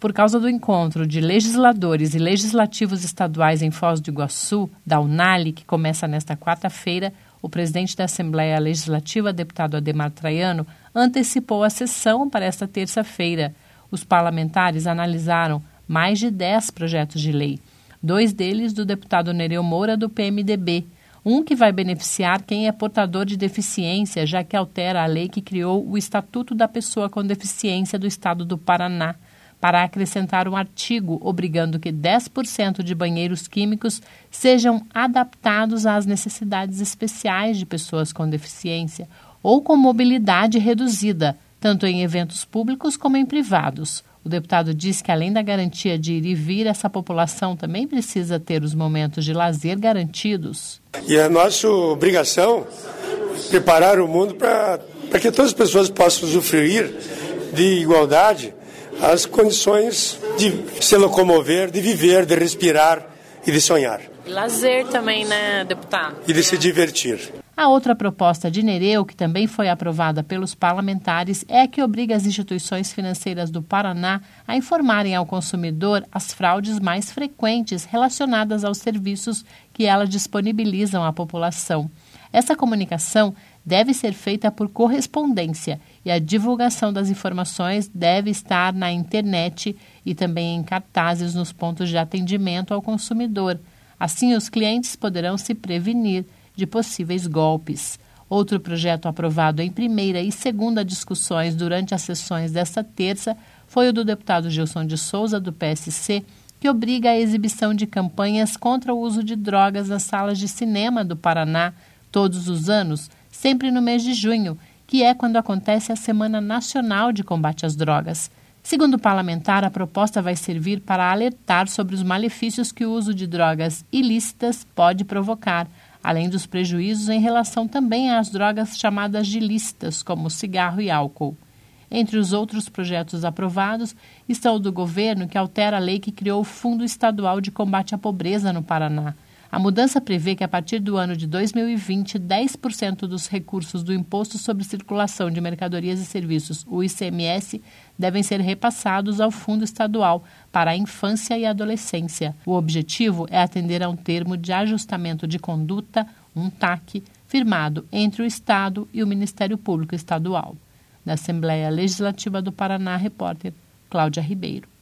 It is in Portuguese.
por causa do encontro de legisladores e legislativos estaduais em Foz do Iguaçu, da UNALI, que começa nesta quarta-feira, o presidente da Assembleia Legislativa, deputado Adhemar Traiano, antecipou a sessão para esta terça-feira. Os parlamentares analisaram mais de 10 projetos de lei. 2 deles do deputado Nereu Moura, do PMDB. Um que vai beneficiar quem é portador de deficiência, já que altera a lei que criou o Estatuto da Pessoa com Deficiência do Estado do Paraná, para acrescentar um artigo obrigando que 10% de banheiros químicos sejam adaptados às necessidades especiais de pessoas com deficiência ou com mobilidade reduzida, tanto em eventos públicos como em privados. O deputado diz que, além da garantia de ir e vir, essa população também precisa ter os momentos de lazer garantidos. E é nossa obrigação preparar o mundo para que todas as pessoas possam usufruir de igualdade as condições de se locomover, de viver, de respirar e de sonhar. Lazer também, né, deputado? E de se divertir. A outra proposta de Nereu, que também foi aprovada pelos parlamentares, é a que obriga as instituições financeiras do Paraná a informarem ao consumidor as fraudes mais frequentes relacionadas aos serviços que elas disponibilizam à população. Essa comunicação deve ser feita por correspondência e a divulgação das informações deve estar na internet e também em cartazes nos pontos de atendimento ao consumidor. Assim, os clientes poderão se prevenir de possíveis golpes. Outro projeto aprovado em primeira e segunda discussões durante as sessões desta terça foi o do deputado Gilson de Souza, do PSC, que obriga a exibição de campanhas contra o uso de drogas nas salas de cinema do Paraná todos os anos, sempre no mês de junho, que é quando acontece a Semana Nacional de Combate às Drogas. Segundo o parlamentar, a proposta vai servir para alertar sobre os malefícios que o uso de drogas ilícitas pode provocar, além dos prejuízos em relação também às drogas chamadas de lícitas, como cigarro e álcool. Entre os outros projetos aprovados está o do governo, que altera a lei que criou o Fundo Estadual de Combate à Pobreza no Paraná. A mudança prevê que, a partir do ano de 2020, 10% dos recursos do Imposto sobre Circulação de Mercadorias e Serviços, o ICMS, devem ser repassados ao Fundo Estadual para a Infância e Adolescência. O objetivo é atender a um termo de ajustamento de conduta, um TAC, firmado entre o Estado e o Ministério Público Estadual. Da Assembleia Legislativa do Paraná, repórter Cláudia Ribeiro.